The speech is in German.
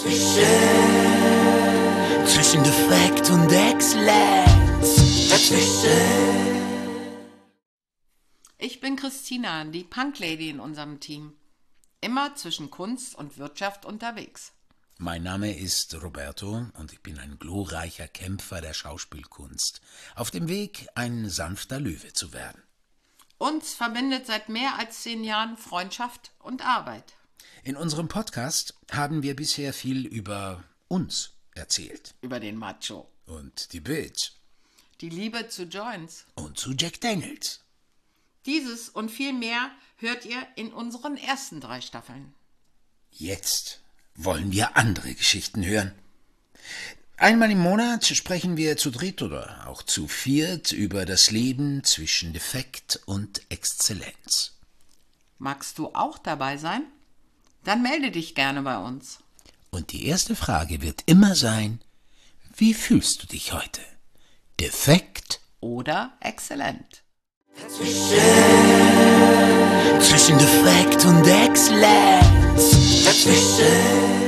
Zwischen Defekt und Exzellenz. Ich bin Christina, die Punk-Lady in unserem Team. Immer zwischen Kunst und Wirtschaft unterwegs. Mein Name ist Roberto und ich bin ein glorreicher Kämpfer der Schauspielkunst. Auf dem Weg, ein sanfter Löwe zu werden. Uns verbindet seit mehr als 10 Jahren Freundschaft und Arbeit. In unserem Podcast haben wir bisher viel über uns erzählt. Über den Macho. Und die Bitch. Die Liebe zu Joints. Und zu Jack Daniels. Dieses und viel mehr hört ihr in unseren ersten 3 Staffeln. Jetzt wollen wir andere Geschichten hören. Einmal im Monat sprechen wir zu dritt oder auch zu viert über das Leben zwischen Defekt und Exzellenz. Magst du auch dabei sein? Dann melde dich gerne bei uns. Und die erste Frage wird immer sein: Wie fühlst du dich heute? Defekt oder exzellent? Zwischen Defekt und Exzellenz.